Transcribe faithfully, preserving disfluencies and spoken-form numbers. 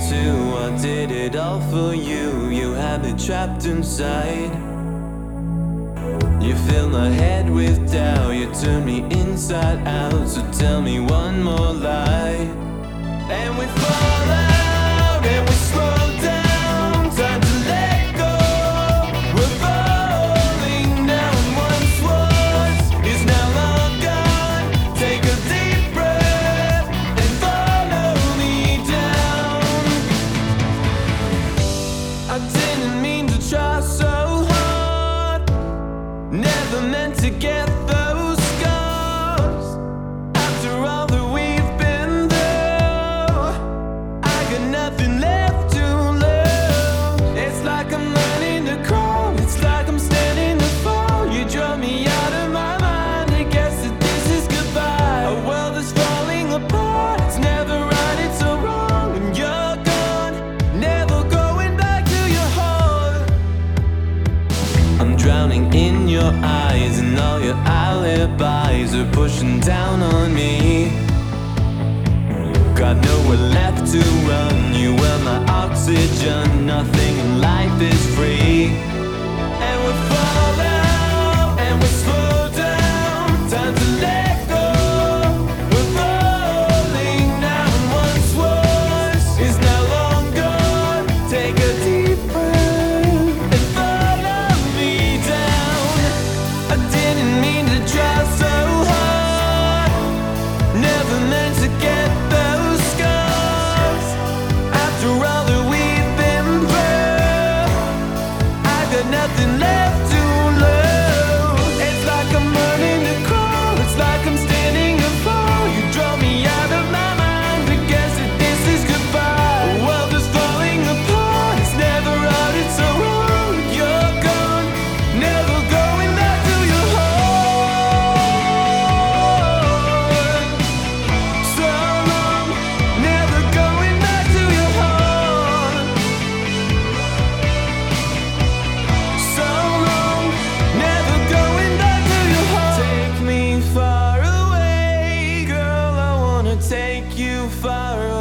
too. I did it all for you. You had me trapped inside. You filled my head with doubt. You turned me inside out. So tell me one more lie. And we fall out and we slow down. Time to let go. We're falling now, and once was is now long gone. Take a deep breath and follow me down. I didn't mean to try so hard. Never meant to get those scars. After all that we've been through, I got nothing left to lose. It's like I'm learning to crawl. It's like I'm standing to fall. You draw me out of my mind. I guess that this is goodbye. A world is falling apart. It's never right, it's so wrong. And you're gone, never going back to your heart. I'm drowning in your eyes, and all your alibis are pushing down on me. Got nowhere left to run. You were my oxygen. Nothing in life is free. And we fall out and we slow down. Time to let go. We're falling now, and once was is now long gone. Take a deep breath and follow me down. I didn't mean to try so hard. Never meant to get those scars. After all that we've been through, I got nothing left to lose. It's like I'm learning to crawl. It's like I'm standing to fall. You draw me out of my mind. I guess that this is goodbye. The world is falling apart. It's never right, it's so wrong. You're gone, never going back to your heart. So long, never going back to your heart. So long, never going back to your heart. Take me far away, girl, I wanna take you far away.